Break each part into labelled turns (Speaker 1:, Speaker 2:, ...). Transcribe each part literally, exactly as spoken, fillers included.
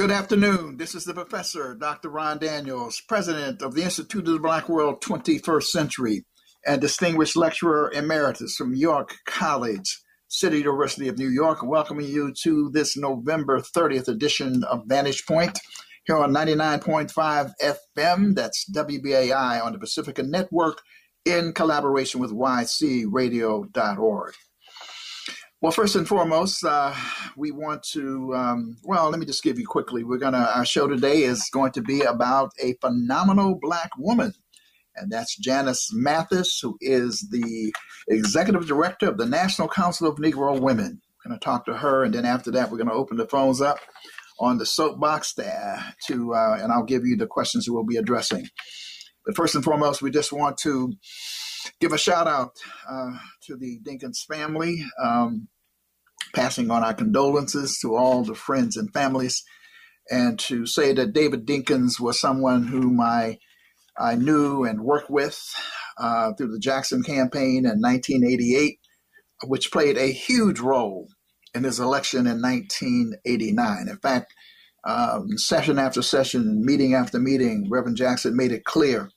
Speaker 1: Good afternoon. This is the professor, Doctor Ron Daniels, president of the Institute of the Black World twenty-first Century and distinguished lecturer emeritus from York College, City University of New York, welcoming you to this November thirtieth edition of Vantage Point here on ninety-nine point five F M. That's W B A I on the Pacifica Network in collaboration with Y C radio dot org. Well, first and foremost, uh, we want to, um, well, let me just give you quickly. We're going to, our show today is going to be about a phenomenal Black woman, and that's Janice Mathis, who is the executive director of the National Council of Negro Women. We're going to talk to her, and then after that, we're going to open the phones up on the soapbox there to, uh, and I'll give you the questions we'll be addressing. But first and foremost, we just want to give a shout out uh, to the Dinkins family, um, passing on our condolences to all the friends and families, and to say that David Dinkins was someone whom I, I knew and worked with uh, through the Jackson campaign in nineteen eighty-eight, which played a huge role in his election in nineteen eighty-nine. In fact, um, session after session, meeting after meeting, Reverend Jackson made it clear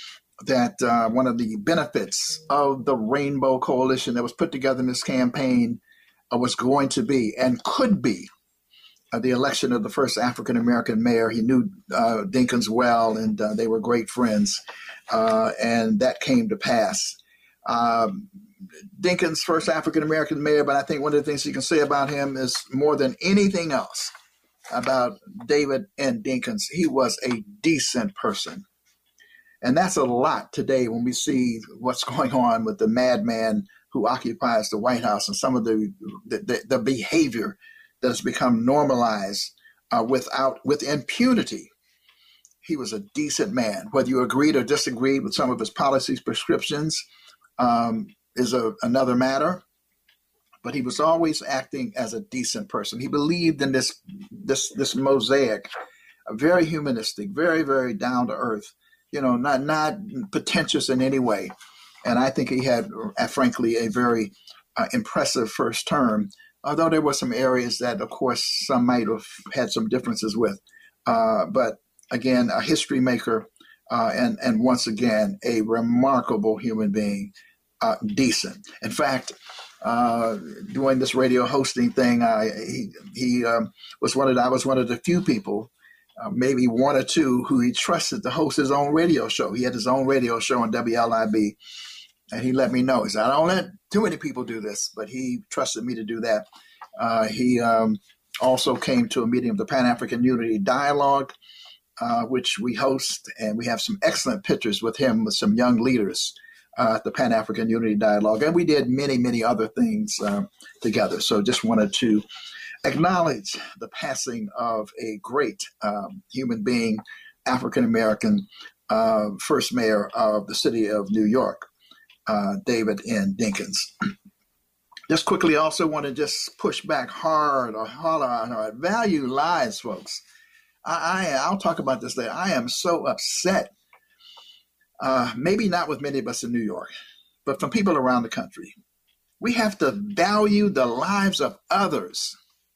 Speaker 1: that uh, one of the benefits of the Rainbow Coalition that was put together in this campaign uh, was going to be and could be uh, the election of the first African-American mayor. He knew uh, Dinkins well, and uh, they were great friends, uh, and that came to pass. Um, Dinkins' first African-American mayor, but I think one of the things you can say about him is more than anything else about David N. Dinkins, he was a decent person. And that's a lot today when we see what's going on with the madman who occupies the White House and some of the the, the behavior that has become normalized uh, without with impunity. He was a decent man. Whether you agreed or disagreed with some of his policies, prescriptions, um, is a, another matter. But he was always acting as a decent person. He believed in this this this mosaic, very humanistic, very very down to earth. You know, not not pretentious in any way. And I think he had, uh, frankly, a very uh, impressive first term, although there were some areas that, of course, some might have had some differences with. Uh, but again, a history maker, uh, and, and once again, a remarkable human being, uh, decent. In fact, uh, doing this radio hosting thing, I, he, he um, was one of the, I was one of the few people, Uh, maybe one or two, who he trusted to host his own radio show. He had his own radio show on W L I B, and he let me know. He said, I don't let too many people do this, but he trusted me to do that. Uh, he um, also came to a meeting of the Pan-African Unity Dialogue, uh, which we host, and we have some excellent pictures with him with some young leaders uh, at the Pan-African Unity Dialogue. And we did many, many other things uh, together. So just wanted to acknowledge the passing of a great um, human being, African-American uh, first mayor of the city of New York, uh, David N. Dinkins. Just quickly also want to just push back hard or holler on her. Value lives, folks. I, I, I'll talk about this later. I am so upset, uh, maybe not with many of us in New York, but from people around the country. We have to value the lives of others.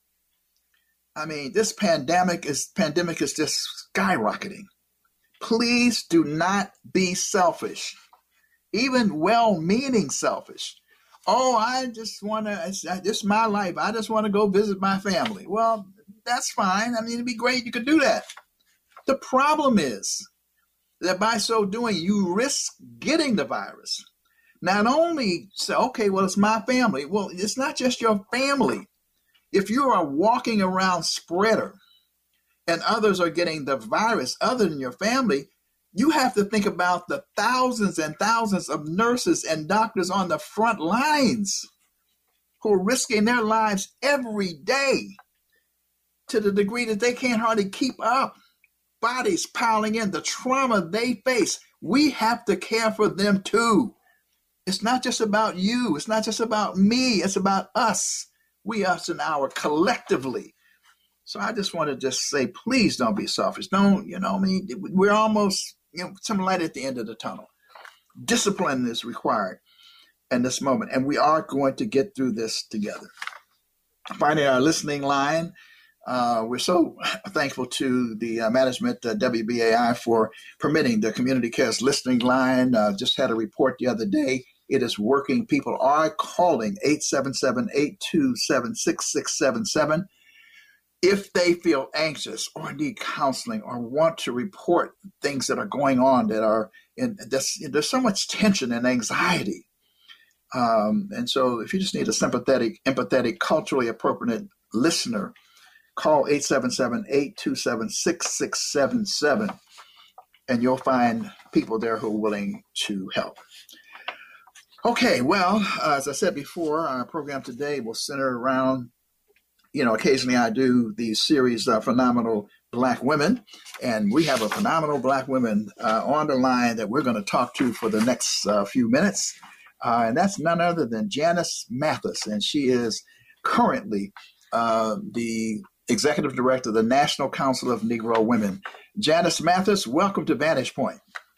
Speaker 1: I mean, this pandemic is pandemic is just skyrocketing. Please do not be selfish, even well-meaning selfish. Oh, I just want to, this is my life. I just want to go visit my family. Well, that's fine. I mean, it'd be great. You could do that. The problem is that by so doing, you risk getting the virus. Not only say, okay, well, it's my family. Well, it's not just your family. If you are walking around spreader and others are getting the virus other than your family, you have to think about the thousands and thousands of nurses and doctors on the front lines who are risking their lives every day to the degree that they can't hardly keep up. Bodies piling in, the trauma they face. We have to care for them too. It's not just about you. It's not just about me. It's about us. We, us, and our collectively. So I just want to just say, please don't be selfish. Don't, you know, I mean, we're almost, you know, some light at the end of the tunnel. Discipline is required in this moment, and we are going to get through this together. Finding our listening line, Uh, we're so thankful to the uh, management, uh, W B A I, for permitting the Community Cares listening line. Uh, just had a report the other day. It is working. People are calling eight seven seven, eight two seven, six six seven seven if they feel anxious or need counseling or want to report things that are going on that are in. There's, there's so much tension and anxiety. Um, and so if you just need a sympathetic, empathetic, culturally appropriate listener, call eight seven seven, eight two seven, six six seven seven, and you'll find people there who are willing to help. Okay, well, uh, as I said before, our program today will center around, you know, occasionally I do these series, uh, Phenomenal Black Women, and we have a phenomenal Black woman uh, on the line that we're going to talk to for the next uh, few minutes, uh, and that's none other than Janice Mathis, and she is currently uh, the Executive Director of the National Council of Negro Women. Janice Mathis, welcome to Vantage Point.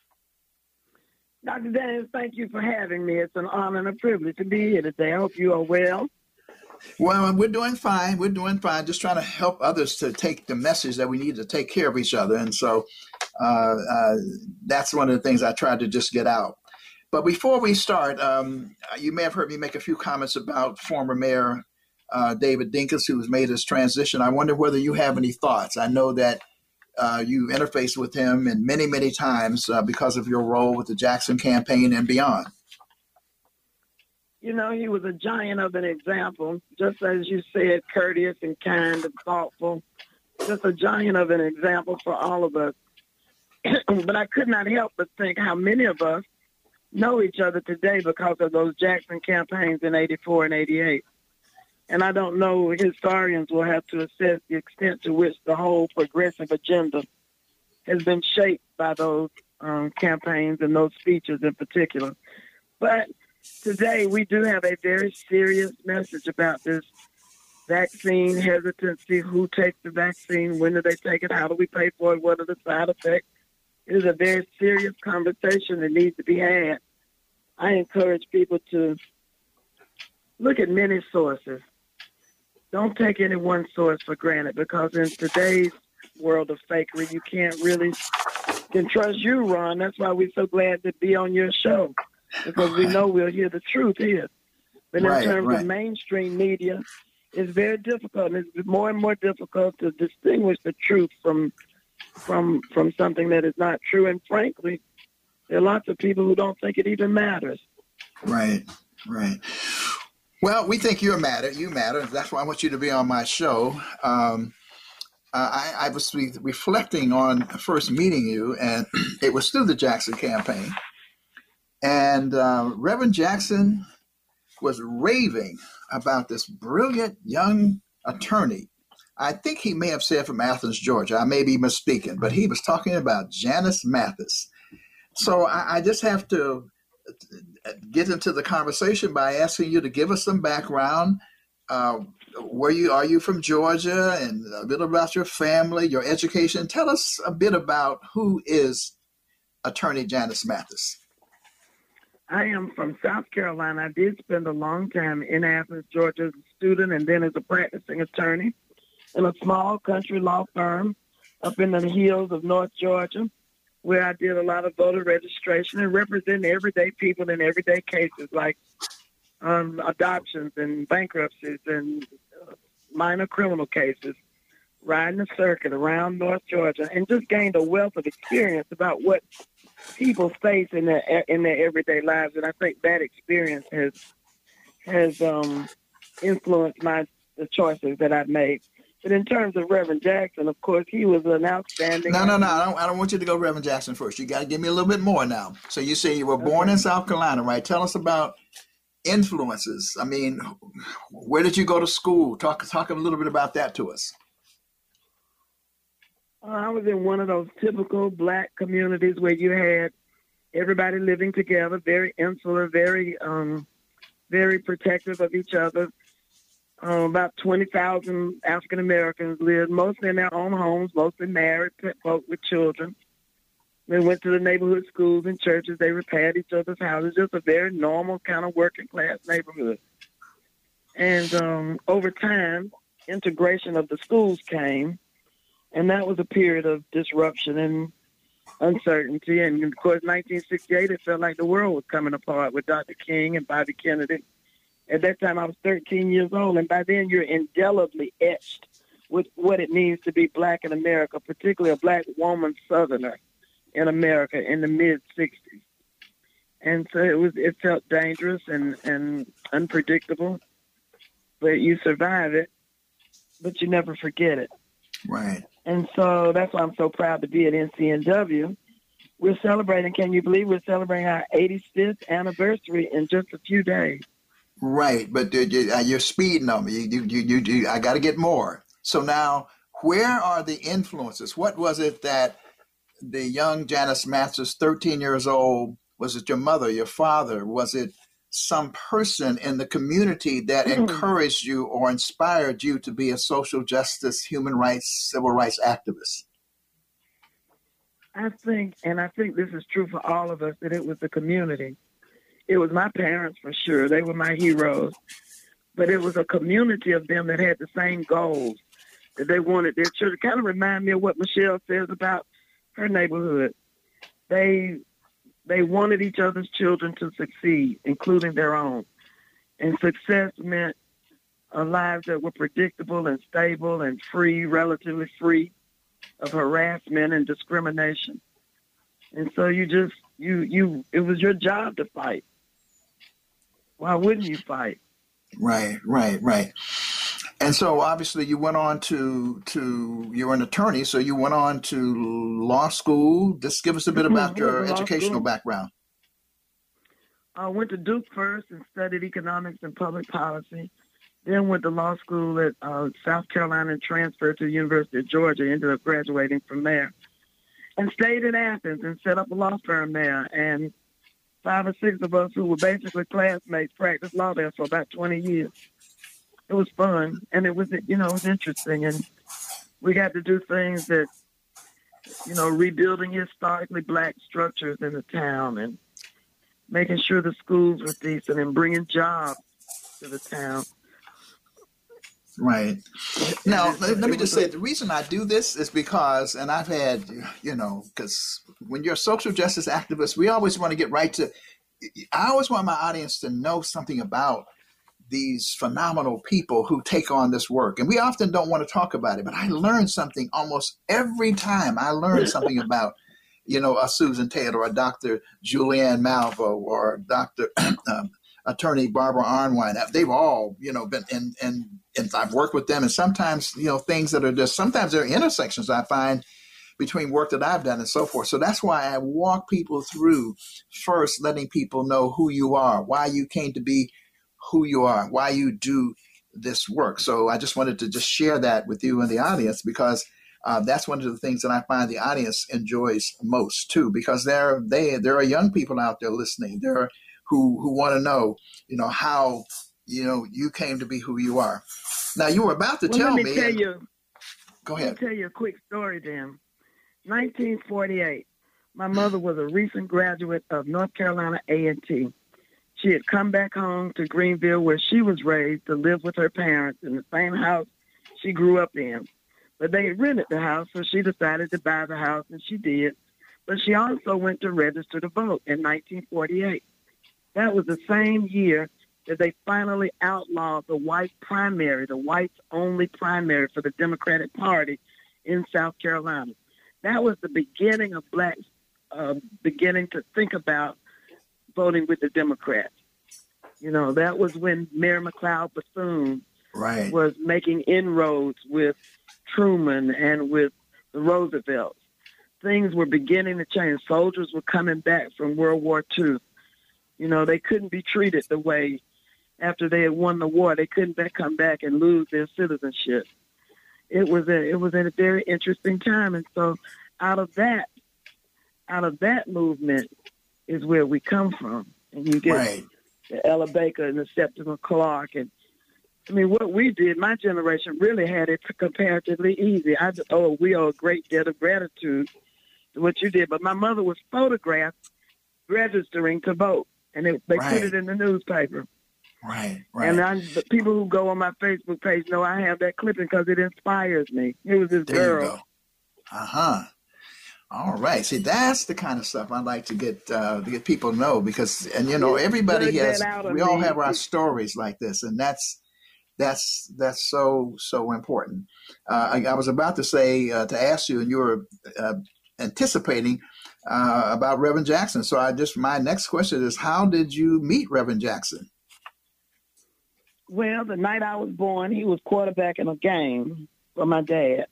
Speaker 2: Doctor Daniels, thank you for having me. It's an honor and a privilege to be here today. I hope you are well.
Speaker 1: Well, we're doing fine. We're doing fine. Just trying to help others to take the message that we need to take care of each other. And so uh, uh, that's one of the things I tried to just get out. But before we start, um, you may have heard me make a few comments about former Mayor uh, David Dinkins, who's made his transition. I wonder whether you have any thoughts. I know that uh, you've interfaced with him and many, many times uh, because of your role with the Jackson campaign and beyond.
Speaker 2: You know, he was a giant of an example, just as you said, courteous and kind and thoughtful, just a giant of an example for all of us. But I could not help but think how many of us know each other today because of those Jackson campaigns in eighty-four and eighty-eight. And I don't know, historians will have to assess the extent to which the whole progressive agenda has been shaped by those um, campaigns and those speeches in particular. But today, we do have a very serious message about this vaccine hesitancy, who takes the vaccine, when do they take it, how do we pay for it, what are the side effects. It is a very serious conversation that needs to be had. I encourage people to look at many sources. Don't take any one source for granted, because in today's world of fakery, you can't really can trust you, Ron. That's why we're so glad to be on your show, because we know we'll hear the truth here. But in
Speaker 1: right,
Speaker 2: terms
Speaker 1: right.
Speaker 2: of mainstream media, it's very difficult. And it's more and more difficult to distinguish the truth from from from something that is not true. And frankly, there are lots of people who don't think it even matters.
Speaker 1: Right, right. Well, we think you matter. You matter. That's why I want you to be on my show. Um, I, I was re- reflecting on first meeting you, and it was through the Jackson campaign. And uh, Reverend Jackson was raving about this brilliant young attorney. I think he may have said from Athens, Georgia. I may be mistaken, but he was talking about Janice Mathis. So I, I just have to get into the conversation by asking you to give us some background. Uh, where you are you from Georgia, and a bit about your family, your education. Tell us a bit about who is Attorney Janice Mathis.
Speaker 2: I am from South Carolina. I did spend a long time in Athens, Georgia, as a student and then as a practicing attorney in a small country law firm up in the hills of North Georgia, where I did a lot of voter registration and representing everyday people in everyday cases like um, adoptions and bankruptcies and uh, minor criminal cases, riding the circuit around North Georgia, and just gained a wealth of experience about what people face in their in their everyday lives. And I think that experience has has um, influenced my the choices that I've made. But in terms of Reverend Jackson, of course, he was an outstanding.
Speaker 1: No, no, no. I don't, I don't want you to go Reverend Jackson first. You got to give me a little bit more now. So you say you were born okay. in South Carolina, right? Tell us about influences. I mean, where did you go to school? Talk, talk a little bit about that to us.
Speaker 2: Uh, I was in one of those typical black communities where you had everybody living together, very insular, very, um, very protective of each other. Uh, about twenty thousand African Americans lived, mostly in their own homes, mostly married folk with children. They went to the neighborhood schools and churches. They repaired each other's houses. Just a very normal kind of working class neighborhood. And um, over time, integration of the schools came, and that was a period of disruption and uncertainty. And of course, nineteen sixty-eight, it felt like the world was coming apart with Doctor King and Bobby Kennedy. At that time, I was thirteen years old, and by then you're indelibly etched with what it means to be black in America, particularly a black woman Southerner in America in the mid sixties. And so it was, it felt dangerous and, and unpredictable, but you survive it, but you never forget it.
Speaker 1: Right.
Speaker 2: And so that's why I'm so proud to be at N C N W. We're celebrating, can you believe we're celebrating our eighty-fifth anniversary in just a few days?
Speaker 1: Right, but you're speeding on me. You, you, you, you, I got to get more. So now, where are the influences? What was it that the young Janice Mathis, thirteen years old, was it your mother, your father? Was it some person in the community that mm. encouraged you or inspired you to be a social justice, human rights, civil rights activist?
Speaker 2: I think, and I think this is true for all of us, that it was the community. It was my parents for sure. They were my heroes. But it was a community of them that had the same goals, that they wanted their children. Kind of remind me of what Michelle says about her neighborhood. They they wanted each other's children to succeed, including their own. And success meant uh, lives that were predictable and stable and free, relatively free of harassment and discrimination. And so you just, you, you, it was your job to fight. Why wouldn't you fight?
Speaker 1: Right, right, right. And so obviously you went on to, to you're an attorney, so you went on to law school. Just give us a bit about your educational background.
Speaker 2: I went to Duke first and studied economics and public policy. Then went to law school at uh, South Carolina and transferred to the University of Georgia. Ended up graduating from there. And stayed in Athens and set up a law firm there. And five or six of us who were basically classmates practiced law there for about twenty years. It was fun, and it was, you know, it was interesting. And we got to do things that, you know, rebuilding historically black structures in the town and making sure the schools were decent and bringing jobs to the town.
Speaker 1: Right. Now, let, let me just say, the reason I do this is because, and I've had, you know, because when you're a social justice activist, we always want to get right to, I always want my audience to know something about these phenomenal people who take on this work. And we often don't want to talk about it, but I learn something almost every time. I learn something about, you know, a Susan Taylor or Doctor Julianne Malvo or Doctor um, Attorney Barbara Arnwine. They've all, you know, been in, and and I've worked with them. And sometimes, you know, things that are just, sometimes there are intersections I find between work that I've done and so forth. So that's why I walk people through first, letting people know who you are, why you came to be who you are, why you do this work. So I just wanted to just share that with you and the audience, because uh, that's one of the things that I find the audience enjoys most too, because there they there are young people out there listening. There are who who want to know, you know, how, you know, you came to be who you are. Now you were about to
Speaker 2: well,
Speaker 1: tell
Speaker 2: let me.
Speaker 1: me.
Speaker 2: Tell
Speaker 1: and,
Speaker 2: you,
Speaker 1: go ahead.
Speaker 2: Let me tell you a quick story, Dan. nineteen forty-eight. My mother was a recent graduate of North Carolina A and T. She had come back home to Greenville, where she was raised, to live with her parents in the same house she grew up in. But they had rented the house, so she decided to buy the house, and she did. But she also went to register to vote in nineteen forty-eight. That was the same year that they finally outlawed the white primary, the whites-only primary for the Democratic Party in South Carolina. That was the beginning of blacks uh, beginning to think about voting with the Democrats. You know, that was when Mayor McLeod Bethune
Speaker 1: right.
Speaker 2: was making inroads with Truman and with the Roosevelts. Things were beginning to change. Soldiers were coming back from World War Two. You know, they couldn't be treated the way after they had won the war. They couldn't come back and lose their citizenship. It was a it was a very interesting time, and so out of that, out of that movement is where we come from. And you get
Speaker 1: right.
Speaker 2: the Ella Baker and the Septima Clark, and I mean, what we did, my generation really had it comparatively easy. I oh, we owe a great debt of gratitude to what you did. But my mother was photographed registering to vote, and it, they
Speaker 1: right.
Speaker 2: put it in the newspaper.
Speaker 1: Right, right.
Speaker 2: And I, the people who go on my Facebook page know I have that clipping because it inspires me. It was this
Speaker 1: There
Speaker 2: girl.
Speaker 1: you go. Uh-huh. All right. See, that's the kind of stuff I like to get uh, to get people to know because, and you know, everybody
Speaker 2: Dug
Speaker 1: has.
Speaker 2: that out of
Speaker 1: We all
Speaker 2: me.
Speaker 1: have our stories like this, and that's that's that's so so important. Uh, I, I was about to say uh, to ask you, and you were uh, anticipating uh, about Reverend Jackson. So I just my next question is, how did you meet Reverend Jackson?
Speaker 2: Well, the night I was born, he was quarterbacking a game for my dad.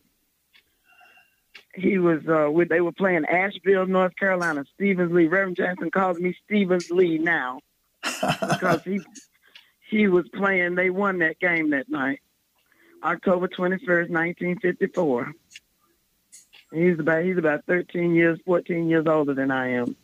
Speaker 2: He was, uh, with, they were playing Asheville, North Carolina, Stevens Lee. Reverend Jackson calls me Stevens Lee now because he he was playing, they won that game that night, October twenty-first, nineteen fifty-four. He's about, he's about thirteen years, fourteen years older than I am.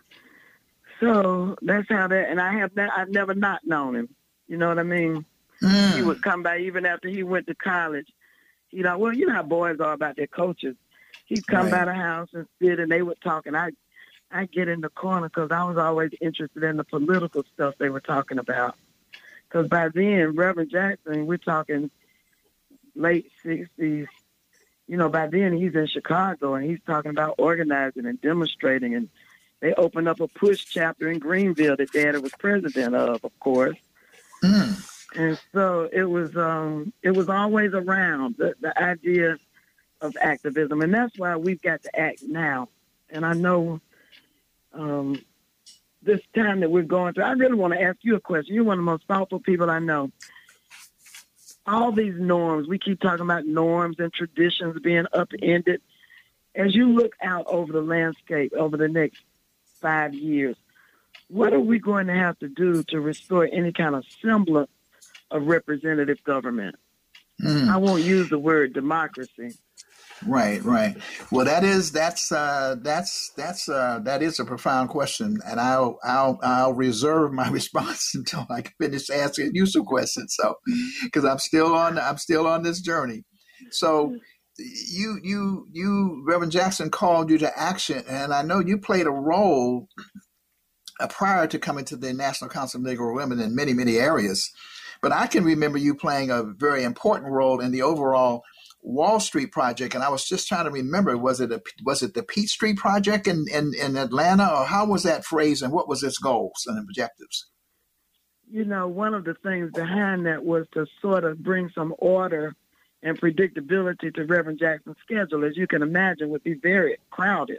Speaker 2: So that's how that, and I have not, I've never not known him. You know what I mean? Mm. He would come by even after he went to college. You know, well, you know how boys are about their coaches. He'd come right. by the house and sit, and they would talk, and I, I get in the corner because I was always interested in the political stuff they were talking about. Because by then, Reverend Jackson, we're talking late sixties. You know, by then he's in Chicago, and he's talking about organizing and demonstrating, and they opened up a push chapter in Greenville that Daddy was president of, of course. Mm. And so it was, um, it was always around the, the idea of activism, and that's why we've got to act now. And I know um, this time that we're going through, I really want to ask you a question. You're one of the most thoughtful people I know. All these norms, we keep talking about norms and traditions being upended. As you look out over the landscape over the next five years, what are we going to have to do to restore any kind of semblance of representative government? Mm. I won't use the word democracy.
Speaker 1: Right, right. Well, that is that's uh, that's that's uh, that is a profound question, and I'll I'll I'll reserve my response until I can finish asking you some questions. So, because I'm still on I'm still on this journey. So, you you you Reverend Jackson called you to action, and I know you played a role uh, prior to coming to the National Council of Negro Women in many many areas, but I can remember you playing a very important role in the overall Wall Street Project, and I was just trying to remember, was it a, was it the Peachtree Project in, in, in Atlanta, or how was that phrased, and what was its goals and objectives?
Speaker 2: You know, one of the things behind that was to sort of bring some order and predictability to Reverend Jackson's schedule. As you can imagine, would be very crowded.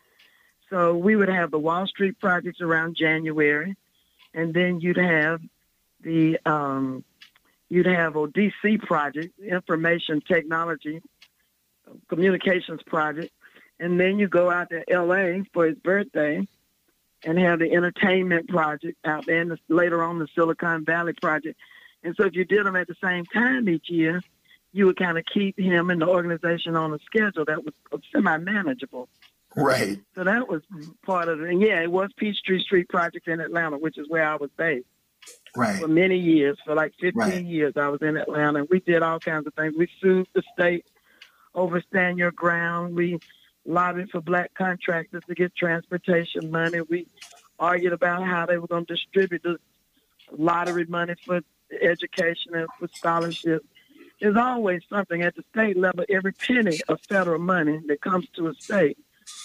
Speaker 2: So we would have the Wall Street projects around January, and then you'd have the um, You'd have a D C project, information technology, communications project, and then you go out to L A for his birthday and have the entertainment project out there, and the, later on the Silicon Valley project. And so if you did them at the same time each year, you would kind of keep him and the organization on a schedule that was semi-manageable.
Speaker 1: Right.
Speaker 2: So that was part of it. And yeah, it was Peachtree Street Project in Atlanta, which is where I was based.
Speaker 1: Right.
Speaker 2: For many years, for like fifteen
Speaker 1: right.
Speaker 2: years, I was in Atlanta. And we did all kinds of things. We sued the state over Stand Your Ground. We lobbied for black contractors to get transportation money. We argued about how they were going to distribute the lottery money for education and for scholarships. There's always something at the state level. Every penny of federal money that comes to a state,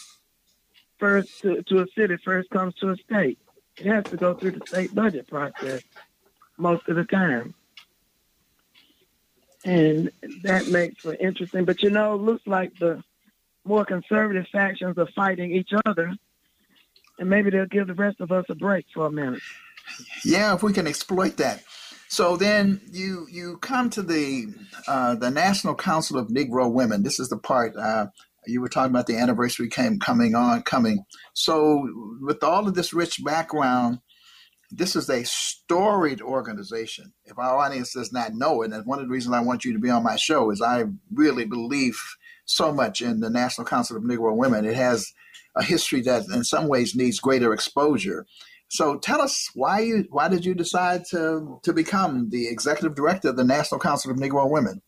Speaker 2: first to, to a city, first comes to a state. It has to go through the state budget process most of the time. And that makes for interesting. But, you know, it looks like the more conservative factions are fighting each other, and maybe they'll give the rest of us a break for a minute.
Speaker 1: Yeah, if we can exploit that. So then you you come to the uh, the National Council of Negro Women. This is the part uh, you were talking about. The anniversary came coming on coming. So with all of this rich background, this is a storied organization. If our audience does not know it, and one of the reasons I want you to be on my show is I really believe so much in the National Council of Negro Women. It has a history that in some ways needs greater exposure. So tell us why you why did you decide to to become the executive director of the National Council of Negro Women?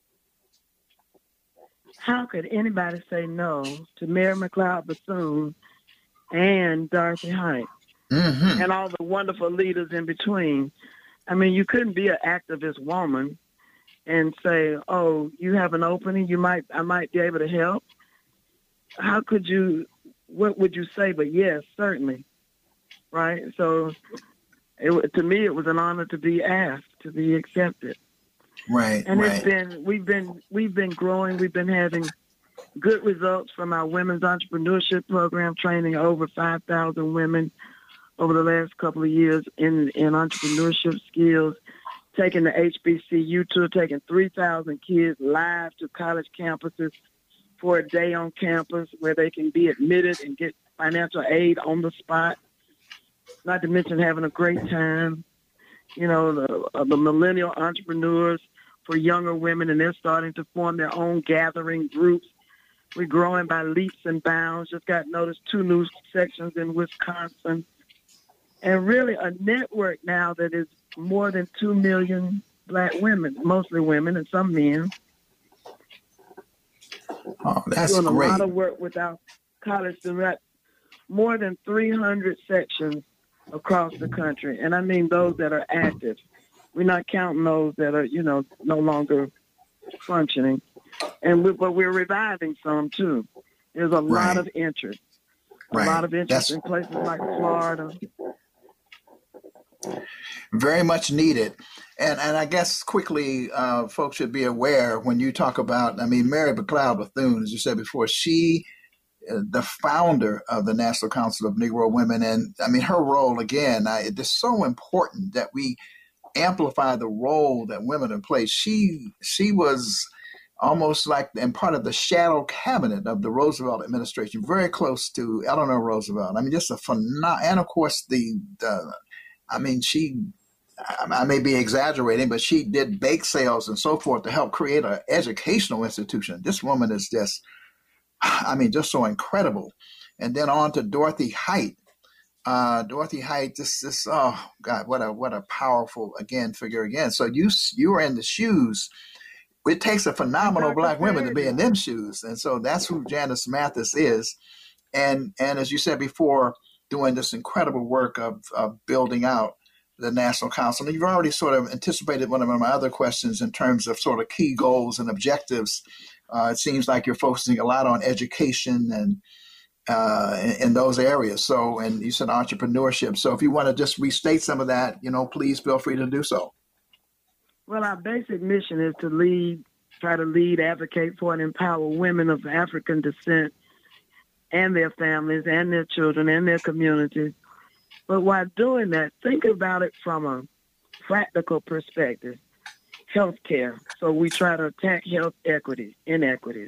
Speaker 2: How could anybody say no to Mary McLeod Bethune and Dorothy Height mm-hmm. and all the wonderful leaders in between? I mean, you couldn't be an activist woman and say, "Oh, you have an opening. You might, I might be able to help." How could you? What would you say? But yes, certainly, right? So, it, to me, it was an honor to be asked, to be accepted.
Speaker 1: Right,
Speaker 2: and
Speaker 1: right.
Speaker 2: it's been we've been we've been growing. We've been having good results from our women's entrepreneurship program, training over five thousand women over the last couple of years in, in entrepreneurship skills, taking the H B C U tour, taking three thousand kids live to college campuses for a day on campus where they can be admitted and get financial aid on the spot, not to mention having a great time. You know, the, uh, the millennial entrepreneurs for younger women, and they're starting to form their own gathering groups. We're growing by leaps and bounds. Just got noticed two new sections in Wisconsin. And really a network now that is more than two million black women, mostly women and some men.
Speaker 1: Oh, that's
Speaker 2: doing
Speaker 1: great.
Speaker 2: a lot of work with our college students. More than three hundred sections across the country. And I mean those that are active. We're not counting those that are, you know, no longer functioning. And we, but we're reviving some too. There's a
Speaker 1: Right.
Speaker 2: lot of interest. A
Speaker 1: Right.
Speaker 2: lot of interest
Speaker 1: That's
Speaker 2: in places like Florida.
Speaker 1: very much needed. And and I guess quickly, uh, folks should be aware when you talk about, I mean, Mary McLeod Bethune, as you said before, she, uh, the founder of the National Council of Negro Women. And I mean, her role, again, I, it is so important that we amplify the role that women have played. She, she was almost like and part of the shadow cabinet of the Roosevelt administration, very close to Eleanor Roosevelt. I mean, just a phenomenal, and of course, the, the I mean, she, I may be exaggerating, but she did bake sales and so forth to help create an educational institution. This woman is just, I mean, just so incredible. And then on to Dorothy Height. Uh, Dorothy Height, this, this, oh God, what a, what a powerful, again, figure again. So you, you are in the shoes. It takes a phenomenal black woman to be in them shoes. And so that's who Janice Mathis is. And, and as you said before, doing this incredible work of, of building out the National Council. And you've already sort of anticipated one of my other questions in terms of sort of key goals and objectives. Uh, it seems like you're focusing a lot on education and uh, in, in those areas. So, and you said entrepreneurship. So if you want to just restate some of that, you know, please feel free to do so.
Speaker 2: Well, our basic mission is to lead, try to lead, advocate for, and empower women of African descent and their families and their children and their communities. But while doing that, think about it from a practical perspective. Healthcare. So we try to attack health equity, inequities.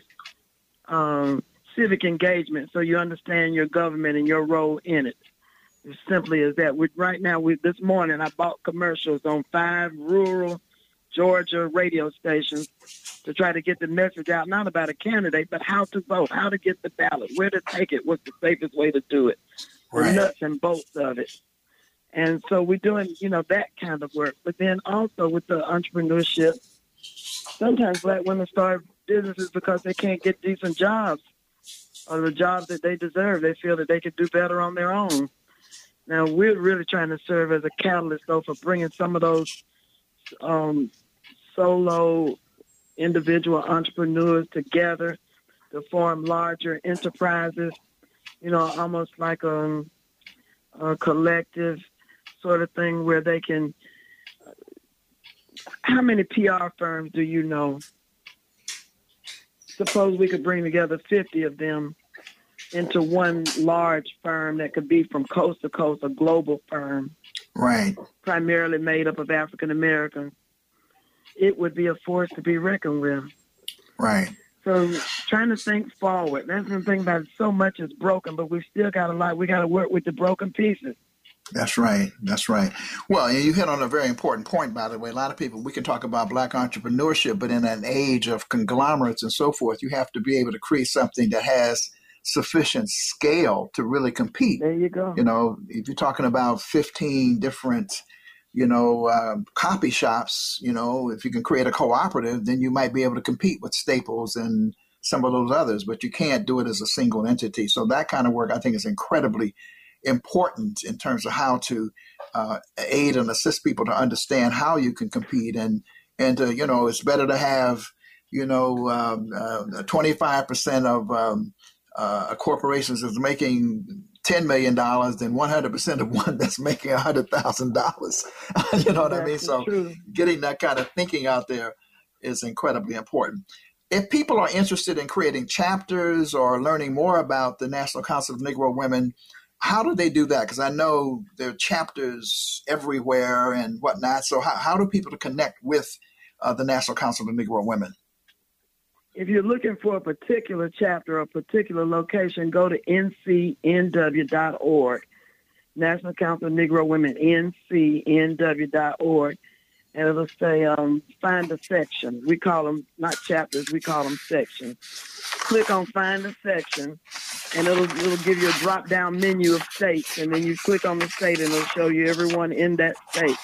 Speaker 2: Um, civic engagement, so you understand your government and your role in it. As simply as that. We, right now, we, this morning, I bought commercials on five rural Georgia radio stations to try to get the message out, not about a candidate, but how to vote, how to get the ballot, where to take it, what's the safest way to do it,
Speaker 1: Right.
Speaker 2: the nuts and bolts of it. And so we're doing, you know, that kind of work. But then also with the entrepreneurship, sometimes black women start businesses because they can't get decent jobs or the jobs that they deserve. They feel that they could do better on their own. Now, we're really trying to serve as a catalyst, though, for bringing some of those um, solo individual entrepreneurs together to form larger enterprises, you know, almost like a, a collective sort of thing where they can. How many P R firms do you know? Suppose we could bring together fifty of them into one large firm that could be from coast to coast, a global firm.
Speaker 1: Right.
Speaker 2: Primarily made up of African Americans. It would be a force to be reckoned with.
Speaker 1: Right.
Speaker 2: So trying to think forward. That's the thing about it. So much is broken, but we still got a lot. We got to work with the broken pieces.
Speaker 1: That's right. That's right. Well, you hit on a very important point, by the way. A lot of people, we can talk about black entrepreneurship, but in an age of conglomerates and so forth, you have to be able to create something that has sufficient scale to really compete.
Speaker 2: There you go.
Speaker 1: You know, if you're talking about fifteen different, you know, uh, copy shops, you know, if you can create a cooperative, then you might be able to compete with Staples and some of those others, but you can't do it as a single entity. So that kind of work, I think, is incredibly important in terms of how to uh, aid and assist people to understand how you can compete. And, and to, you know, it's better to have, you know, um, uh, twenty-five percent of um, uh, corporations is making ten million dollars than one hundred percent of one that's making one hundred thousand dollars. You know what
Speaker 2: That's
Speaker 1: I mean? So
Speaker 2: true.
Speaker 1: getting that kind of thinking out there is incredibly important. If people are interested in creating chapters or learning more about the National Council of Negro Women, how do they do that? Because I know there are chapters everywhere and whatnot. So how, how do people connect with uh, the National Council of Negro Women?
Speaker 2: If you're looking for a particular chapter or a particular location, go to N C N W dot org, National Council of Negro Women, N C N W dot org, and it'll say um, find a section. We call them not chapters, we call them sections. Click on find a section, and it'll it'll give you a drop-down menu of states, and then you click on the state, and it'll show you everyone in that state.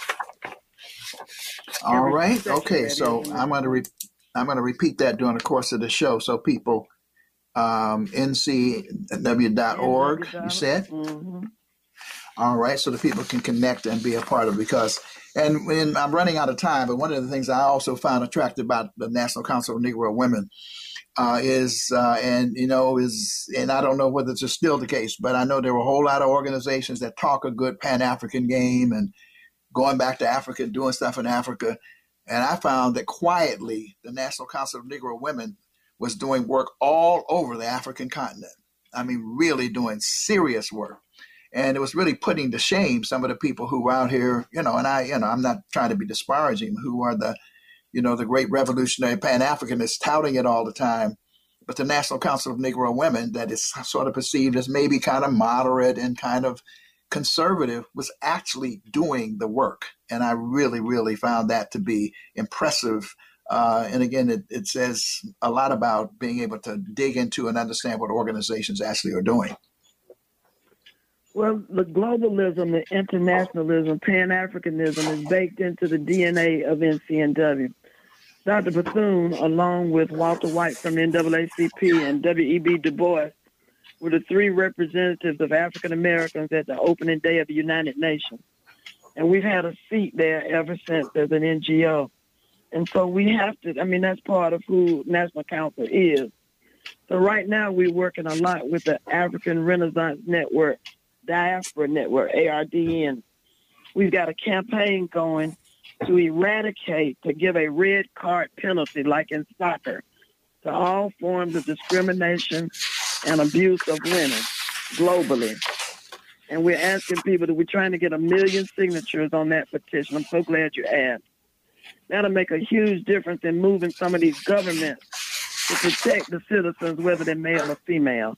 Speaker 1: All
Speaker 2: Every
Speaker 1: right.
Speaker 2: section
Speaker 1: Okay.
Speaker 2: that
Speaker 1: So
Speaker 2: is in
Speaker 1: I'm going to re- I'm going to repeat that during the course of the show. So people, um, N C W dot org, you said?
Speaker 2: Mm-hmm.
Speaker 1: All right. So the people can connect and be a part of it because, and when I'm running out of time, but one of the things I also found attractive about the National Council of Negro Women uh, is, uh, and, you know, is, and I don't know whether it's still the case, but I know there were a whole lot of organizations that talk a good Pan-African game and going back to Africa, doing stuff in Africa. And I found that quietly, the National Council of Negro Women was doing work all over the African continent. I mean, really doing serious work. And it was really putting to shame some of the people who were out here, you know, and I, you know, I'm not trying to be disparaging, who are the, you know, the great revolutionary Pan-Africanists touting it all the time. But the National Council of Negro Women, that is sort of perceived as maybe kind of moderate and kind of conservative, was actually doing the work. And I really, really found that to be impressive. Uh, and again, it, it says a lot about being able to dig into and understand what organizations actually are doing.
Speaker 2: Well, the globalism, the internationalism, Pan-Africanism is baked into the D N A of N C N W. Doctor Bethune, along with Walter White from N double A C P and W E B Du Bois, were the three representatives of African Americans at the opening day of the United Nations. And we've had a seat there ever since as an N G O. And so we have to, I mean, that's part of who National Council is. So right now we're working a lot with the African Renaissance Network, Diaspora Network, A R D N. We've got a campaign going to eradicate, to give a red card penalty, like in soccer, to all forms of discrimination and abuse of women globally. And we're asking people that we're trying to get a million signatures on that petition. I'm so glad you asked. That'll make a huge difference in moving some of these governments to protect the citizens, whether they're male or female.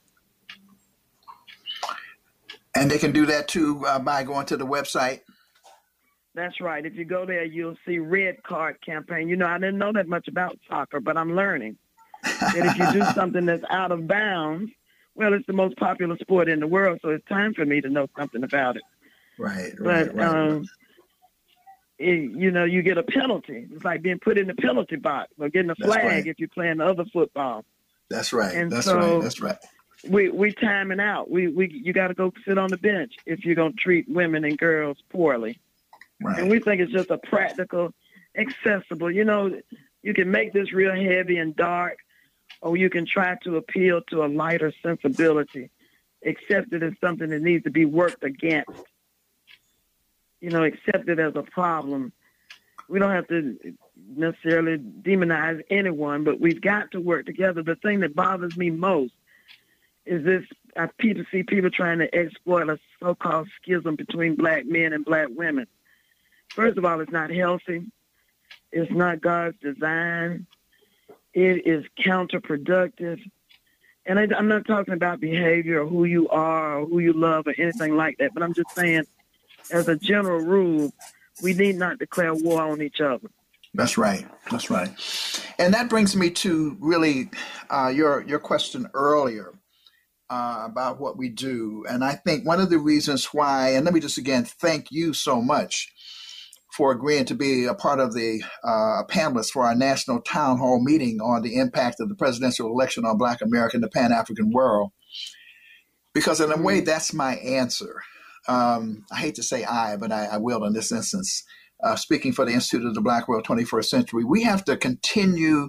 Speaker 1: And they can do that too uh, by going to the website.
Speaker 2: That's right. If you go there, you'll see Red Card Campaign. You know, I didn't know that much about soccer, but I'm learning that if you do something that's out of bounds, well, it's the most popular sport in the world, so it's time for me to know something about it.
Speaker 1: Right, right,
Speaker 2: but,
Speaker 1: right.
Speaker 2: Um, it, you know, you get a penalty. It's like being put in the penalty box or getting a flag
Speaker 1: right.
Speaker 2: if you're playing other football.
Speaker 1: That's right.
Speaker 2: And
Speaker 1: That's
Speaker 2: so
Speaker 1: right. That's right.
Speaker 2: We we timing out. We we you got to go sit on the bench if you're gonna treat women and girls poorly.
Speaker 1: Right.
Speaker 2: And we think it's just a practical, accessible. You know, you can make this real heavy and dark, or you can try to appeal to a lighter sensibility, accept it as something that needs to be worked against. You know, accept it as a problem. We don't have to necessarily demonize anyone, but we've got to work together. The thing that bothers me most is this, I people see people trying to exploit a so-called schism between black men and black women. First of all, it's not healthy. It's not God's design. It is counterproductive. And I, I'm not talking about behavior or who you are or who you love or anything like that, but I'm just saying, as a general rule, we need not declare war on each other.
Speaker 1: That's right. That's right. And that brings me to really uh, your your question earlier uh, about what we do. And I think one of the reasons why, and let me just again thank you so much for agreeing to be a part of the uh, panelists for our national town hall meeting on the impact of the presidential election on Black America and the Pan-African world. Because in a way, that's my answer. um, I hate to say I, but I, I will in this instance, uh, speaking for the Institute of the Black World twenty-first Century, we have to continue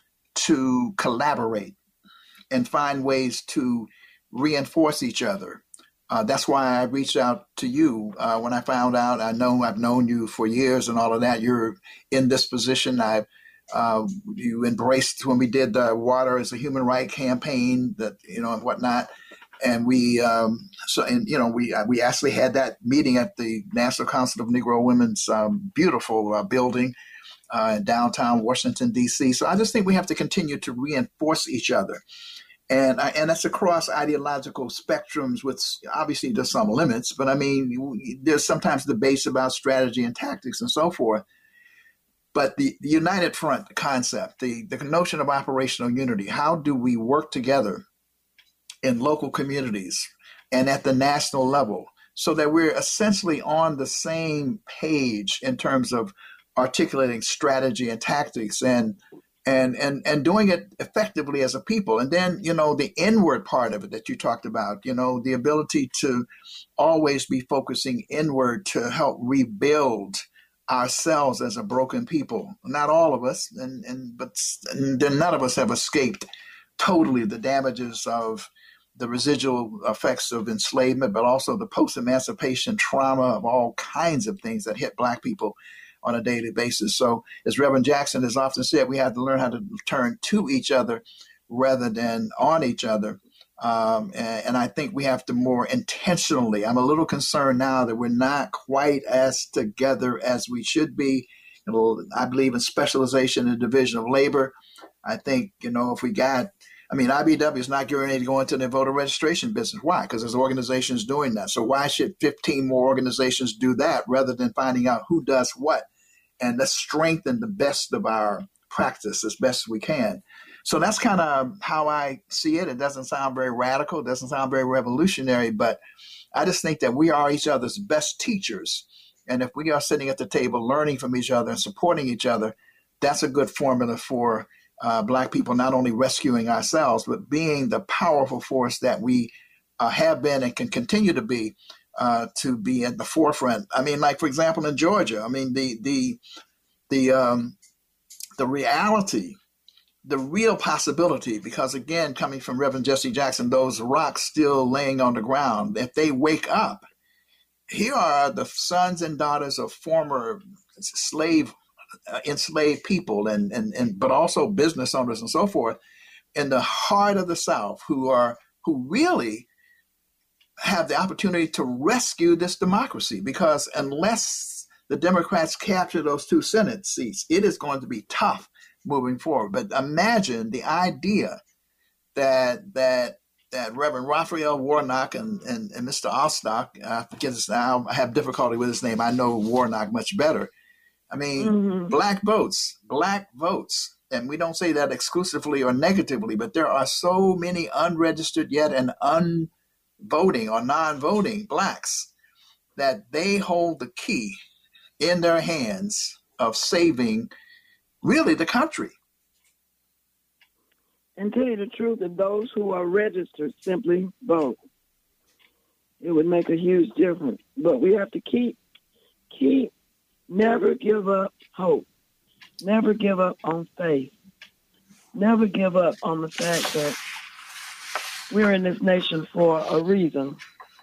Speaker 1: to collaborate and find ways to reinforce each other. Uh, that's why I reached out to you uh, when I found out. I know I've known you for years and all of that. You're in this position. I, uh, you embraced when we did the Water as a Human Right campaign, that you know and whatnot. And we, um, so and you know, we uh, we actually had that meeting at the National Council of Negro Women's um, beautiful uh, building uh, in downtown Washington D C. So I just think we have to continue to reinforce each other. And and that's across ideological spectrums with obviously there's some limits, but I mean, there's sometimes debates about strategy and tactics and so forth. But the, the united front concept, the, the notion of operational unity, how do we work together in local communities and at the national level so that we're essentially on the same page in terms of articulating strategy and tactics and And, and and doing it effectively as a people. And then, you know, the inward part of it that you talked about, you know, the ability to always be focusing inward to help rebuild ourselves as a broken people. Not all of us, and, and but and then none of us have escaped totally the damages of the residual effects of enslavement, but also the post-emancipation trauma of all kinds of things that hit Black people on a daily basis. So as Reverend Jackson has often said, we have to learn how to turn to each other rather than on each other. Um, and, and I think we have to more intentionally, I'm a little concerned now that we're not quite as together as we should be. You know, I believe in specialization and division of labor. I think, you know, if we got, I mean, I B W is not getting ready to go into the voter registration business. Why? Because there's organizations doing that. So why should fifteen more organizations do that rather than finding out who does what? And let's strengthen the best of our practice as best as we can. So that's kind of how I see it. It doesn't sound very radical. It doesn't sound very revolutionary, but I just think that we are each other's best teachers. And if we are sitting at the table learning from each other and supporting each other, that's a good formula for uh, Black people, not only rescuing ourselves, but being the powerful force that we uh, have been and can continue to be. Uh, to be at the forefront. I mean, like, for example, in Georgia, I mean, the the the um, the reality, the real possibility, because, again, coming from Reverend Jesse Jackson, those rocks still laying on the ground, if they wake up, here are the sons and daughters of former slave, uh, enslaved people, and, and, and but also business owners and so forth, in the heart of the South who are who really have the opportunity to rescue this democracy, because unless the Democrats capture those two Senate seats, it is going to be tough moving forward. But imagine the idea that that that Reverend Raphael Warnock and, and, and Mister Ostock, I forget his name, I have difficulty with his name. I know Warnock much better. I mean, mm-hmm. Black votes, Black votes. And we don't say that exclusively or negatively, but there are so many unregistered yet and un voting or non-voting Blacks that they hold the key in their hands of saving really the country.
Speaker 2: And tell you the truth, if those who are registered simply vote, it would make a huge difference. But we have to keep, keep, never give up hope. Never give up on faith. Never give up on the fact that we're in this nation for a reason,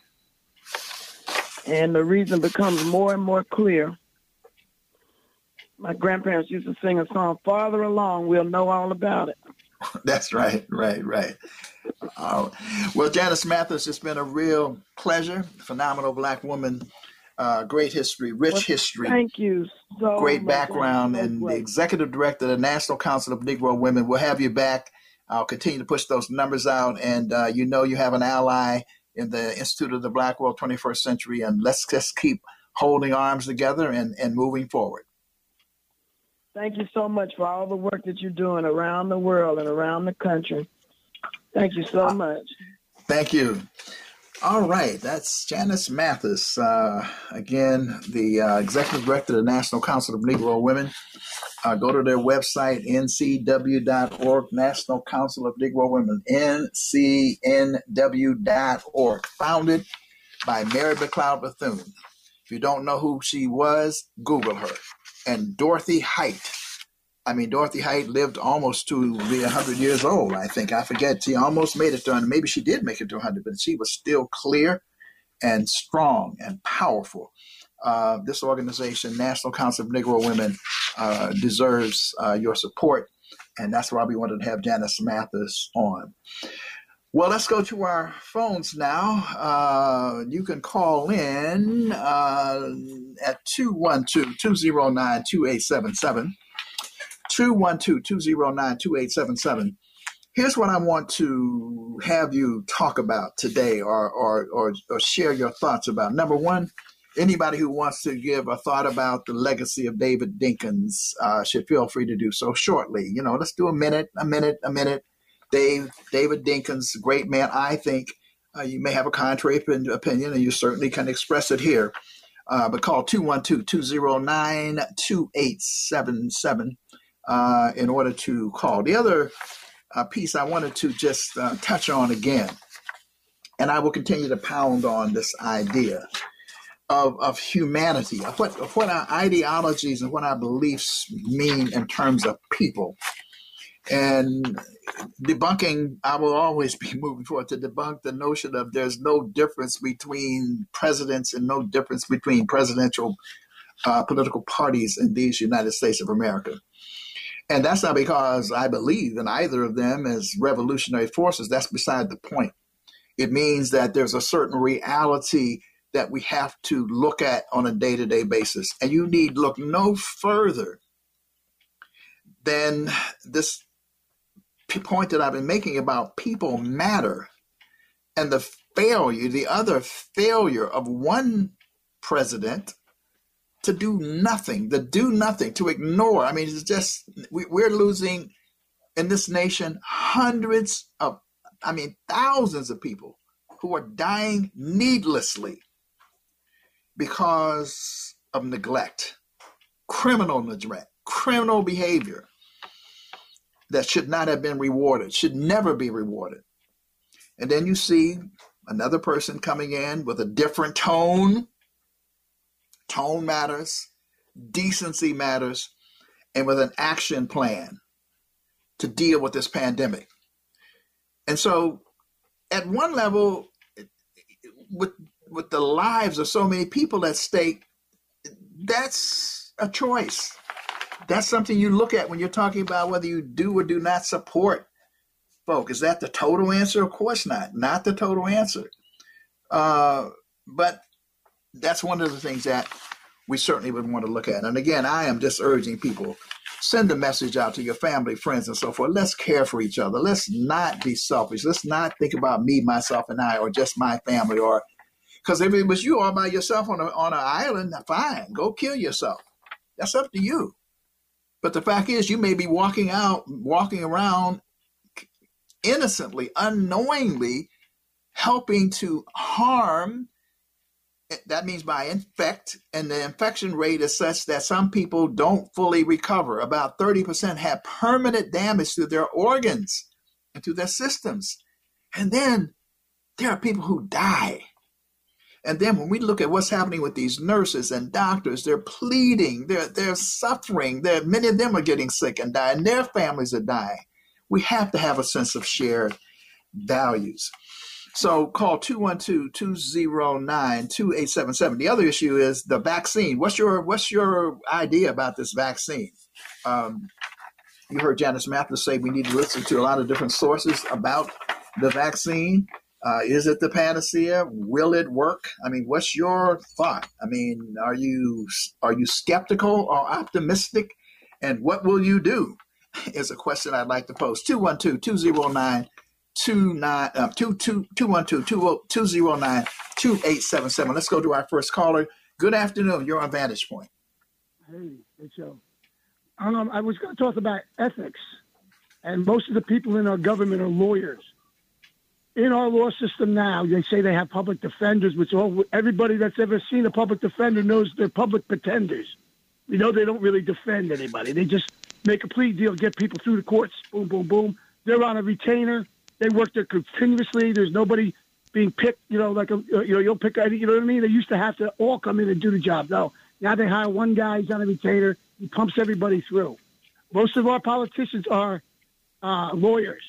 Speaker 2: and the reason becomes more and more clear. My grandparents used to sing a song, "Farther Along, We'll Know All About It."
Speaker 1: That's right, right, right. Uh, well, Janice Mathis, it's been a real pleasure. Phenomenal Black woman, uh, great history, rich
Speaker 2: well,
Speaker 1: history.
Speaker 2: Thank you so
Speaker 1: Great
Speaker 2: much.
Speaker 1: background, and the executive director of the National Council of Negro Women. We'll have you back. I'll continue to push those numbers out, and uh, you know you have an ally in the Institute of the Black World twenty-first Century, and let's just keep holding arms together and, and moving forward.
Speaker 2: Thank you so much for all the work that you're doing around the world and around the country. Thank you so much.
Speaker 1: Uh, thank you. All right, that's Janice Mathis, uh, again, the uh, executive director of the National Council of Negro Women. Uh, go to their website, N C W dot org, National Council of Negro Women, N C N W dot org. Founded by Mary McLeod Bethune. If you don't know who she was, Google her. And Dorothy Height. I mean, Dorothy Height lived almost to be one hundred years old, I think. I forget. She almost made it to one hundred. Maybe she did make it to one hundred, but she was still clear and strong and powerful. Uh, this organization, National Council of Negro Women, uh, deserves uh, your support. And that's why we wanted to have Janice Mathis on. Well, let's go to our phones now. Uh, you can call in uh, at two one two, two zero nine, two eight seven seven. two one two, two zero nine, two eight seven seven. Here's what I want to have you talk about today or, or, or, or share your thoughts about. Number one, anybody who wants to give a thought about the legacy of David Dinkins uh, should feel free to do so shortly. You know, let's do a minute, a minute, a minute. Dave, David Dinkins, great man. I think uh, you may have a contrary opinion, and you certainly can express it here. Uh, but call two one two, two zero nine, two eight seven seven uh, in order to call. The other uh, piece I wanted to just uh, touch on again, and I will continue to pound on this idea of, of humanity, of what, of what our ideologies and what our beliefs mean in terms of people. And debunking, I will always be moving forward to debunk the notion of there's no difference between presidents and no difference between presidential uh, political parties in these United States of America. And that's not because I believe in either of them as revolutionary forces. That's beside the point. It means that there's a certain reality that we have to look at on a day-to-day basis. And you need look no further than this point that I've been making about people matter and the failure, the other failure of one president to do nothing, to do nothing, to ignore. I mean, it's just, we, we're losing in this nation hundreds of, I mean, thousands of people who are dying needlessly because of neglect, criminal neglect, criminal behavior that should not have been rewarded, should never be rewarded. And then you see another person coming in with a different tone. Tone matters, decency matters, and with an action plan to deal with this pandemic. And so at one level, with, with the lives of so many people at stake, that's a choice. That's something you look at when you're talking about whether you do or do not support folk. Is that the total answer? Of course not. Not the total answer. Uh, but that's one of the things that we certainly would want to look at. And again, I am just urging people, send a message out to your family, friends, and so forth. Let's care for each other. Let's not be selfish. Let's not think about me, myself, and I, or just my family. Or because if it was you all by yourself on a, on an island, fine, go kill yourself. That's up to you. But the fact is, you may be walking out, walking around innocently, unknowingly, helping to harm. That means by infect, and the infection rate is such that some people don't fully recover. About thirty percent have permanent damage to their organs and to their systems. And then there are people who die. And then when we look at what's happening with these nurses and doctors, they're pleading, they're, they're suffering. They're, many of them are getting sick and dying. Their families are dying. We have to have a sense of shared values. So call two one two, two zero nine, two eight seven seven. The other issue is the vaccine. What's your what's your idea about this vaccine? Um, you heard Janice Mathis say we need to listen to a lot of different sources about the vaccine. Uh, is it the panacea? Will it work? I mean, what's your thought? I mean, are you are you skeptical or optimistic? And what will you do? Is a question I'd like to pose. two one two, two zero nine, two nine, uh, two one two, two zero nine, two eight seven seven. Let's go to our first caller. Good afternoon. You're on Vantage Point.
Speaker 3: Hey, hey, Joe. Um, I was going to talk about ethics, and most of the people in our government are lawyers. In our law system now, they say they have public defenders, which all everybody that's ever seen a public defender knows they're public pretenders. You know, they don't really defend anybody. They just make a plea deal, get people through the courts, boom, boom, boom. They're on a retainer. They work there continuously. There's nobody being picked, you know, like, a, you know, you'll pick, you know what I mean? They used to have to all come in and do the job. No, now they hire one guy, he's on a retainer, he pumps everybody through. Most of our politicians are uh, lawyers.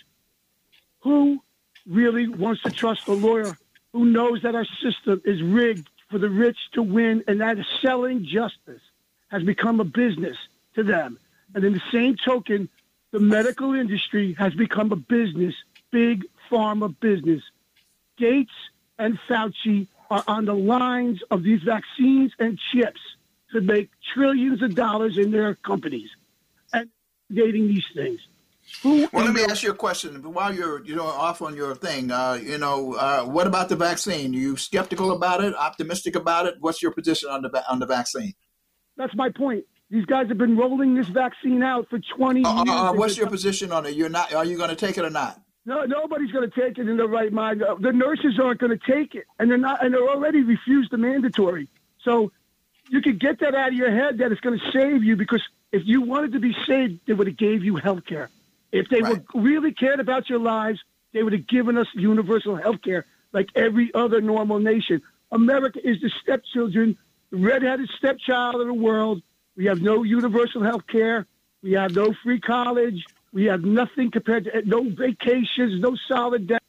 Speaker 3: Who really wants to trust a lawyer who knows that our system is rigged for the rich to win, and that selling justice has become a business to them? And in the same token, the medical industry has become a business, big pharma business. Gates and Fauci are on the lines of these vaccines and chips to make trillions of dollars in their companies and dating these things. Who
Speaker 1: well, let me ask you a question. While you're, you know, off on your thing, uh, you know, uh, what about the vaccine? Are you skeptical about it? Optimistic about it? What's your position on the on the vaccine?
Speaker 3: That's my point. These guys have been rolling this vaccine out for twenty
Speaker 1: uh,
Speaker 3: years.
Speaker 1: Uh, what's your position on it? You're not. Are you going to take it or not?
Speaker 3: No, nobody's going to take it in their right mind. The nurses aren't going to take it, and they're not, and they're already refused the mandatory. So you could get that out of your head that it's going to save you, because if you wanted to be saved, they would have gave you health care. If they
Speaker 1: right.
Speaker 3: were really cared about your lives, they would have given us universal health care like every other normal nation. America is the stepchildren, the red-headed stepchild of the world. We have no universal health care. We have no free college. We have nothing compared to no vacations, no solidarity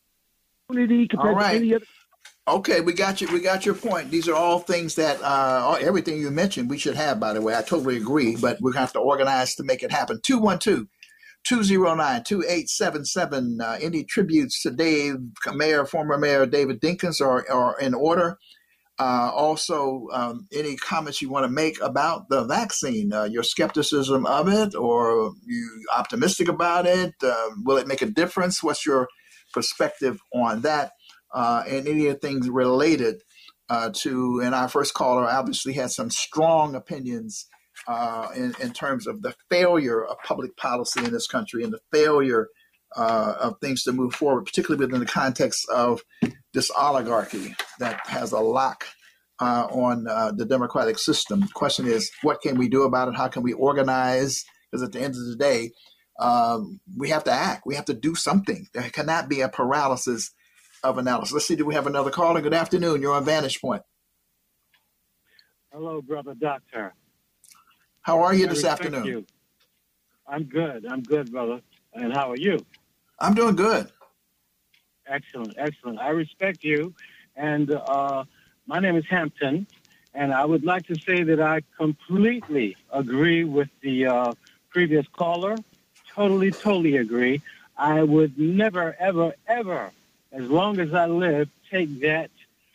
Speaker 3: compared
Speaker 1: all right.
Speaker 3: to any other.
Speaker 1: Okay, we got you. We got your point. These are all things that uh, everything you mentioned we should have. By the way, I totally agree. But we have to organize to make it happen. Two one two. two oh nine, two eight seven seven. Uh, any tributes to Dave, Mayor, former Mayor David Dinkins are, are in order. Uh, also, um, any comments you want to make about the vaccine, uh, your skepticism of it, or you optimistic about it? Uh, will it make a difference? What's your perspective on that? Uh, and any of the things related uh, to, and our first caller obviously had some strong opinions Uh, in, in terms of the failure of public policy in this country and the failure uh, of things to move forward, particularly within the context of this oligarchy that has a lock uh, on uh, the democratic system. The question is, what can we do about it? How can we organize? Because at the end of the day, um, we have to act. We have to do something. There cannot be a paralysis of analysis. Let's see, do we have another caller? Good afternoon. You're on Vantage Point.
Speaker 4: Hello, brother doctor.
Speaker 1: How are you
Speaker 4: I
Speaker 1: this
Speaker 4: respect
Speaker 1: afternoon?
Speaker 4: You. I'm good. I'm good, brother. And how are you?
Speaker 1: I'm doing good.
Speaker 4: Excellent, excellent. I respect you. And uh, my name is Hampton. And I would like to say that I completely agree with the uh, previous caller. Totally, totally agree. I would never, ever, ever, as long as I live, take that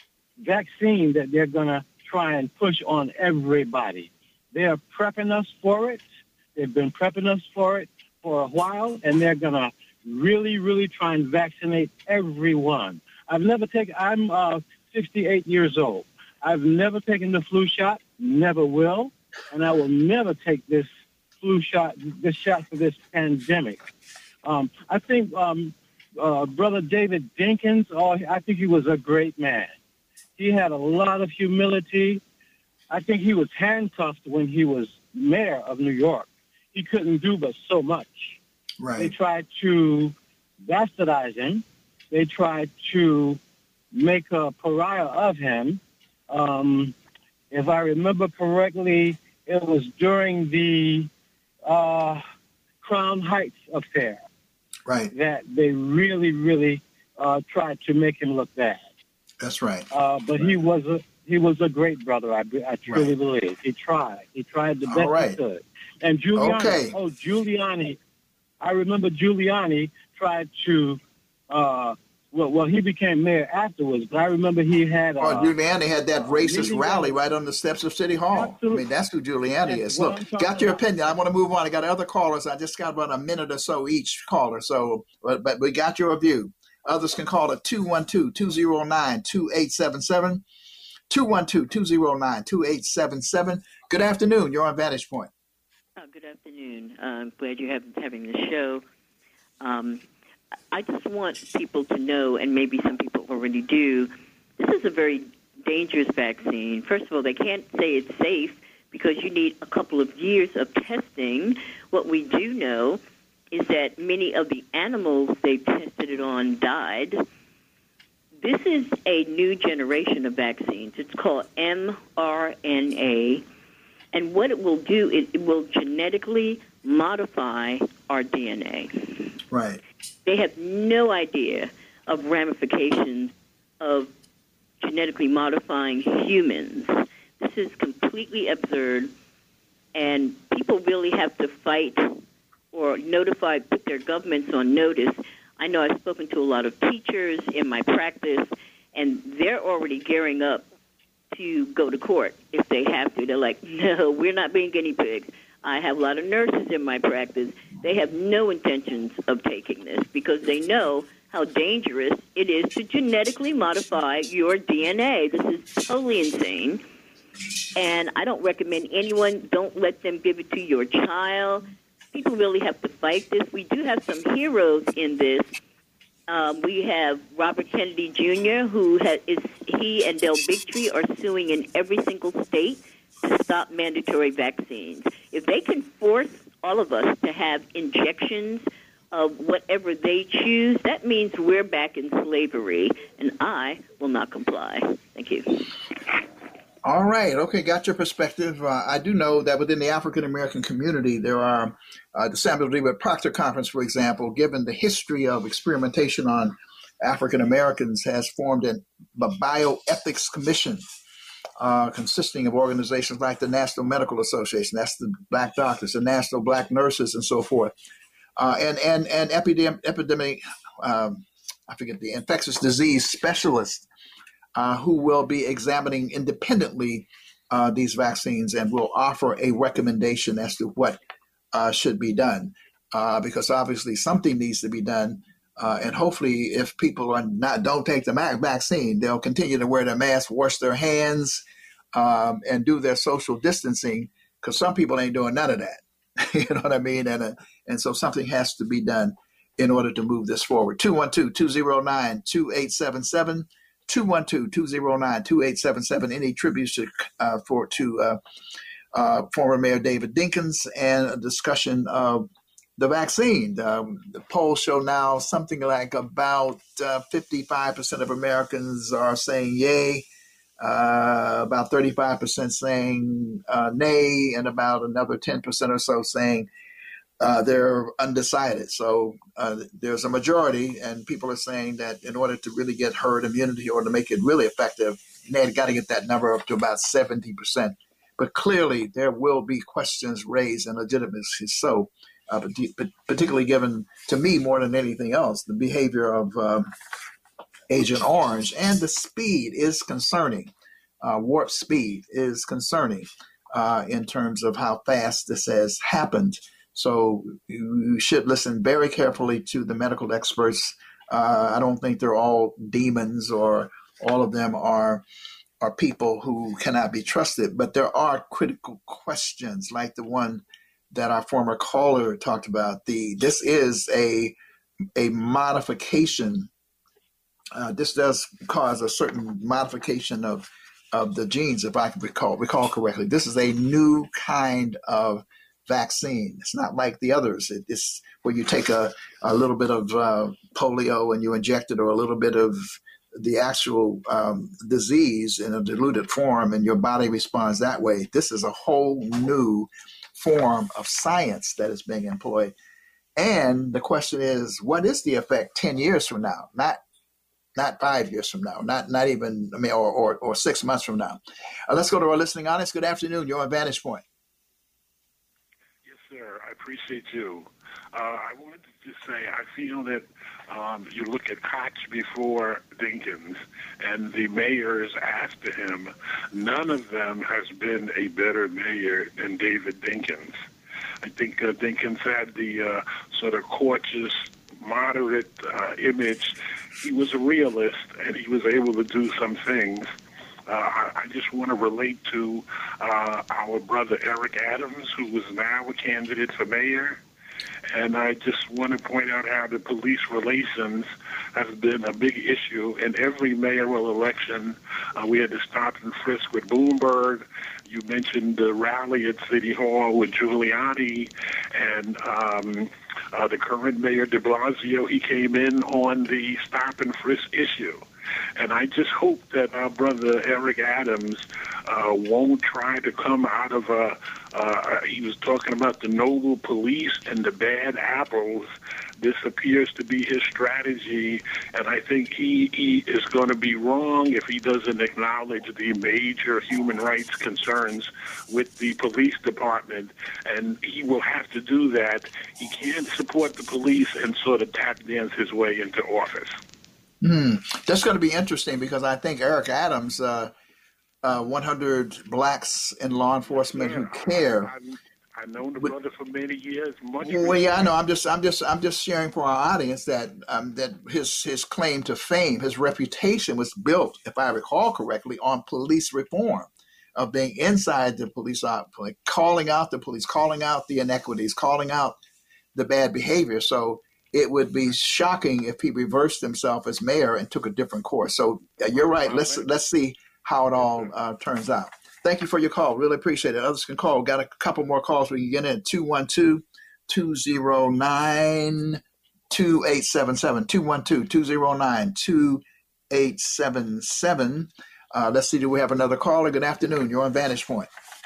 Speaker 4: vaccine that they're going to try and push on everybody. They are prepping us for it. They've been prepping us for it for a while, and they're going to really, really try and vaccinate everyone. I've never taken, I'm uh, sixty-eight years old. I've never taken the flu shot, never will, and I will never take this flu shot, this shot for this pandemic. Um, I think um, uh, Brother David Dinkins, oh, I think he was a great man. He had a lot of humility. I think he was handcuffed when he was mayor of New York. He couldn't do but so much.
Speaker 1: Right.
Speaker 4: They tried to bastardize him. They tried to make a pariah of him. Um, if I remember correctly, it was during the uh, Crown Heights affair.
Speaker 1: Right.
Speaker 4: That they really, really uh, tried to make him look bad.
Speaker 1: That's right.
Speaker 4: Uh, but
Speaker 1: right.
Speaker 4: he was a he was a great brother. I, I truly
Speaker 1: right.
Speaker 4: believe he tried. He tried the best
Speaker 1: right.
Speaker 4: he could. And Giuliani,
Speaker 1: okay.
Speaker 4: oh Giuliani, I remember Giuliani tried to. Uh, well, well, he became mayor afterwards, but I remember he had. Uh,
Speaker 1: oh, Giuliani had that racist rally
Speaker 4: guys.
Speaker 1: right on the steps of City Hall.
Speaker 4: Absolutely.
Speaker 1: I mean, that's who Giuliani
Speaker 4: and
Speaker 1: is. Look, got your opinion. I want to move on. I got other callers. I just got about a minute or so each caller. So, but, but we got your view. Others can call at two one two, two oh nine, two eight seven seven. two one two, two oh nine, two eight seven seven. Good afternoon. You're on Vantage Point.
Speaker 5: Oh, good afternoon. Uh, I'm glad you're having, having the show. Um, I just want people to know, and maybe some people already do, this is a very dangerous vaccine. First of all, they can't say it's safe because you need a couple of years of testing. What we do know is that many of the animals they tested it on died. this is a new generation of vaccines. It's called mRNA. And what it will do is it will genetically modify our D N A.
Speaker 1: Right.
Speaker 5: They have no idea of ramifications of genetically modifying humans. This is completely absurd, and people really have to fight or notify, put their governments on notice. I know I've spoken to a lot of teachers in my practice, and they're already gearing up to go to court if they have to. They're like, no, we're not being guinea pigs. I have a lot of nurses in my practice. They have no intentions of taking this because they know how dangerous it is to genetically modify your D N A. This is totally insane. And I don't recommend anyone, don't let them give it to your child. People really have to fight this. We do have some heroes in this. Um, we have Robert Kennedy Junior, who has, is he and Del Bigtree are suing in every single state to stop mandatory vaccines. If they can force all of us to have injections of whatever they choose, that means we're back in slavery, and I will not comply. Thank you.
Speaker 1: All right. Okay, got your perspective. Uh, I do know that within the African-American community, there are uh, the Samuel David Proctor Conference, for example, given the history of experimentation on African-Americans, has formed a, a bioethics commission uh, consisting of organizations like the National Medical Association, that's the Black doctors, the National Black Nurses, and so forth, uh, and, and, and epidemic, epidemic um, I forget, the infectious disease specialists Uh, who will be examining independently uh, these vaccines and will offer a recommendation as to what uh, should be done, uh, because obviously something needs to be done. Uh, and hopefully, if people are not don't take the vaccine, they'll continue to wear their mask, wash their hands, um, and do their social distancing. Because some people ain't doing none of that. You know what I mean? And uh, and so something has to be done in order to move this forward. two one two, two zero nine, two eight seven seven. two one two, two zero nine, two eight seven seven. Any tributes to, uh, for to uh, uh, former Mayor David Dinkins, and a discussion of the vaccine. Um, the polls show now something like about uh, fifty-five percent of Americans are saying yay, uh, about thirty-five percent saying uh, nay, and about another ten percent or so saying Uh, they're undecided. So uh, there's a majority, and people are saying that in order to really get herd immunity or to make it really effective, they've got to get that number up to about seventy percent. But clearly there will be questions raised and legitimacy so, uh, particularly given, to me more than anything else, the behavior of um, Agent Orange, and the speed is concerning. Uh, warp speed is concerning uh, in terms of how fast this has happened. So you should listen very carefully to the medical experts. Uh, I don't think they're all demons or all of them are are people who cannot be trusted, but there are critical questions like the one that our former caller talked about. The this is a a modification. Uh, this does cause a certain modification of of the genes, if I can recall recall correctly. This is a new kind of vaccine. It's not like the others. It, it's where you take a, a little bit of uh, polio and you inject it, or a little bit of the actual um, disease in a diluted form, and your body responds that way. This is a whole new form of science that is being employed. And the question is, what is the effect ten years from now? Not not five years from now, not not even, I mean, or, or, or six months from now. Uh, let's go to our listening audience. Good afternoon. You're on Vantage Point.
Speaker 6: Sir, I appreciate you. Uh, I wanted to just say I feel that um, you look at Koch before Dinkins and the mayors after him, none of them has been a better mayor than David Dinkins. I think uh, Dinkins had the uh, sort of cautious, moderate uh, image. He was a realist, and he was able to do some things. Uh, I, I just want to relate to uh, our brother Eric Adams, who was now a candidate for mayor. And I just want to point out how the police relations has been a big issue in every mayoral election. Uh, we had to stop and frisk with Bloomberg. You mentioned the rally at City Hall with Giuliani, and um, uh, the current mayor de Blasio, he came in on the stop and frisk issue. And I just hope that our brother Eric Adams uh, won't try to come out of a, uh, he was talking about the noble police and the bad apples. This appears to be his strategy, and I think he, he is going to be wrong if he doesn't acknowledge the major human rights concerns with the police department, and he will have to do that. He can't support the police and sort of tap dance his way into office.
Speaker 1: Hmm. That's going to be interesting because I think Eric Adams, uh, uh, one hundred Blacks in Law Enforcement
Speaker 6: Yeah,
Speaker 1: Who Care.
Speaker 6: I, I, I've known the brother for many years. Much
Speaker 1: Well, yeah, I know. I'm just, I'm just, I'm just sharing for our audience that um, that his his claim to fame, his reputation was built, if I recall correctly, on police reform, of being inside the police, like calling out the police, calling out the inequities, calling out the bad behavior. So it would be shocking if he reversed himself as mayor and took a different course. So uh, you're right. Let's let's see how it all uh, turns out. Thank you for your call. Really appreciate it. Others can call. Got a couple more calls we can get in. two one two, two zero nine, two eight seven seven. two one two, two zero nine, two eight seven seven. Uh, let's see, do we have another caller? Good afternoon. You're on Vantage Point.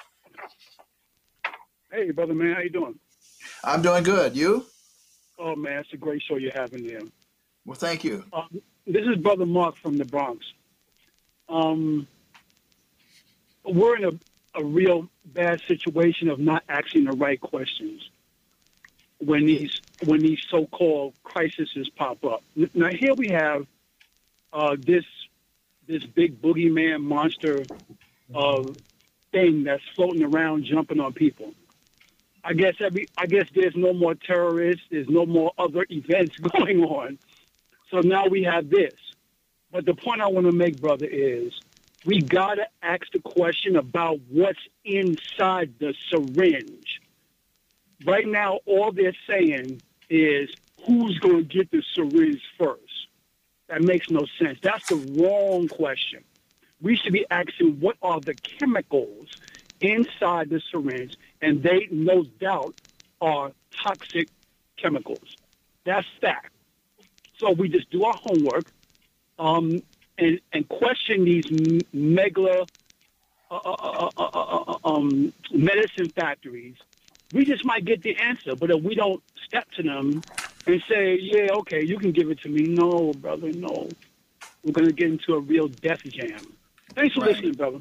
Speaker 7: Hey, brother, man. How you doing?
Speaker 1: I'm doing good. You?
Speaker 7: Oh, man, it's a great show you're having there.
Speaker 1: Well, thank you.
Speaker 7: Uh, this is Brother Mark from the Bronx. Um, we're in a, a real bad situation of not asking the right questions when these when these so-called crises pop up. Now, here we have uh, this this big boogeyman monster uh, thing that's floating around, jumping on people. I guess every. I guess there's no more terrorists. There's no more other events going on. So now we have this. But the point I want to make, brother, is we got to ask the question about what's inside the syringe. Right now, all they're saying is who's going to get the syringe first. That makes no sense. That's the wrong question. We should be asking what are the chemicals inside the syringe, and they, no doubt, are toxic chemicals. That's fact. So we just do our homework um, and, and question these megala uh, uh, uh, uh, um, medicine factories. We just might get the answer, but if we don't step to them and say, yeah, okay, you can give it to me. No, brother, no. We're going to get into a real death jam. Thanks for
Speaker 1: Right.
Speaker 7: listening, brother.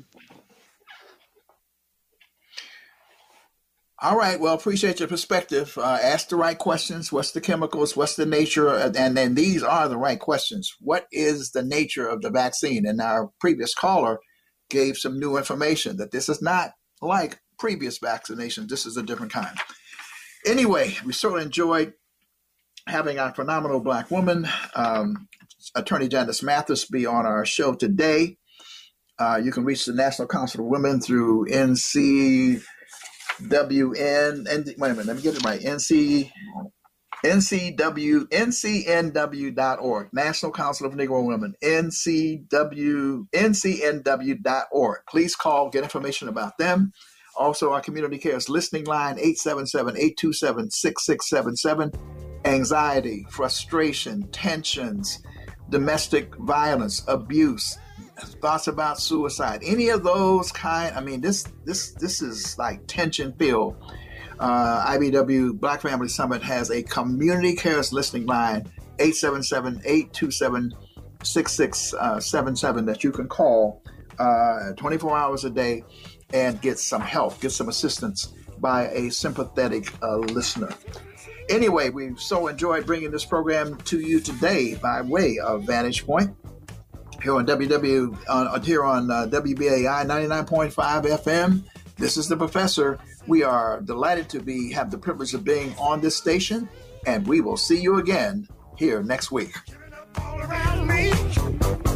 Speaker 1: All right. Well, appreciate your perspective. Uh, ask the right questions. What's the chemicals? What's the nature? And then these are the right questions. What is the nature of the vaccine? And our previous caller gave some new information that this is not like previous vaccinations. This is a different kind. Anyway, we certainly enjoyed having our phenomenal Black woman, um, Attorney Janice Mathis, be on our show today. Uh, you can reach the National Council of Women through N C W N, and wait a minute, let me get it right. N C, N C W, N C N W dot org, National Council of Negro Women, N C W, N C N W dot org. Please call, get information about them. Also, our Community Cares listening line, eight seven seven, eight two seven, six six seven seven. Anxiety, frustration, tensions, domestic violence, abuse, thoughts about suicide, any of those kind. I mean, this this this is like tension filled. Uh, I B W Black Family Summit has a Community Cares listening line, eight seven seven, eight two seven, six six seven seven, that you can call uh, twenty-four hours a day and get some help, get some assistance by a sympathetic uh, listener. Anyway, we've so enjoyed bringing this program to you today by way of Vantage Point here on W W uh, here on uh, W B A I ninety-nine point five F M. This is the Professor. We are delighted to be have the privilege of being on this station, and we will see you again here next week.
Speaker 8: All around me.